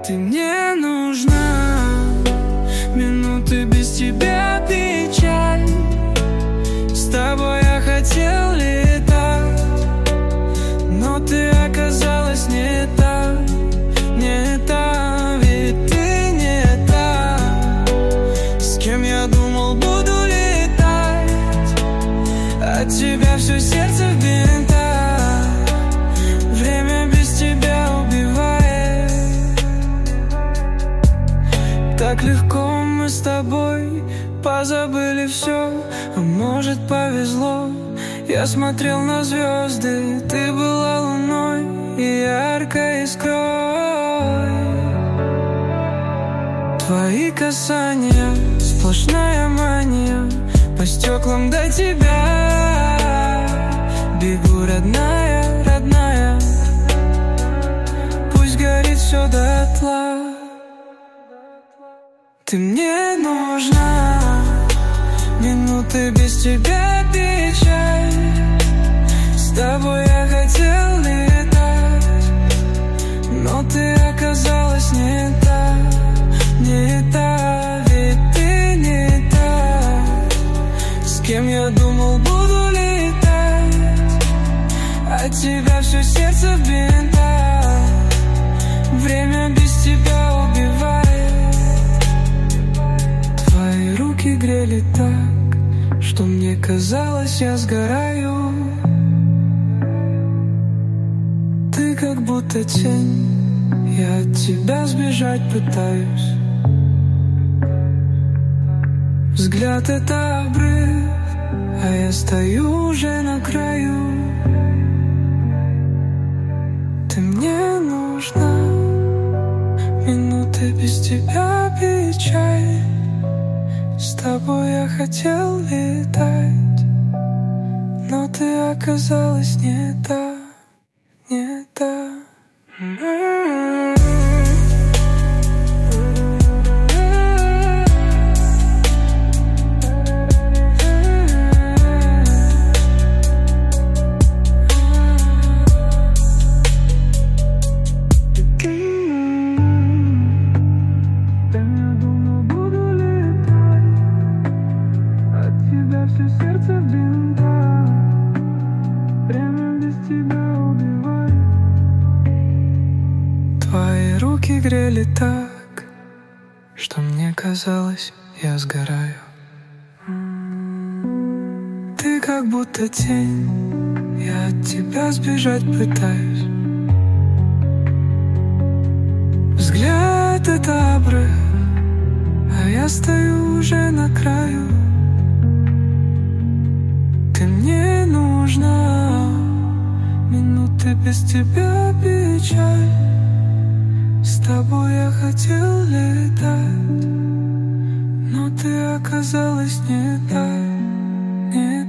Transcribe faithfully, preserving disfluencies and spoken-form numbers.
Ты мне нужна, минуты без тебя печаль. С тобой я хотел летать, но ты оказалась не та, не та. Ведь ты не та, с кем я думал буду летать. От тебя все сердце в бинтах, время без тебя убивает. Так легко мы с тобой позабыли все, а может повезло. Я смотрел на звезды, ты была луной и яркой искрой. Твои касания, сплошная мания, по стеклам до тебя бегу, родная, родная. Пусть горит все дотла. Ты мне нужна, минуты без тебя печаль. С тобой я хотел летать, но ты оказалась не та, не та. Ведь ты не та, с кем я думал буду летать. От тебя все сердце в бинтах, время без тебя убивает. Твои руки грели так, что мне казалось, я сгораю. Ты как будто тень, я от тебя сбежать пытаюсь. Взгляд — это обрыв, а я стою уже на краю. Ты мне нужна, минуты без тебя печаль. С тобой я хотел летать, но ты оказалась не та, не та. Грели так, что мне казалось, я сгораю. Ты как будто тень, я от тебя сбежать пытаюсь. Взгляд — это обрыв, а я стою уже на краю. Ты мне нужна, минуты без тебя печаль. С тобой я хотел летать, но ты оказалась не та, не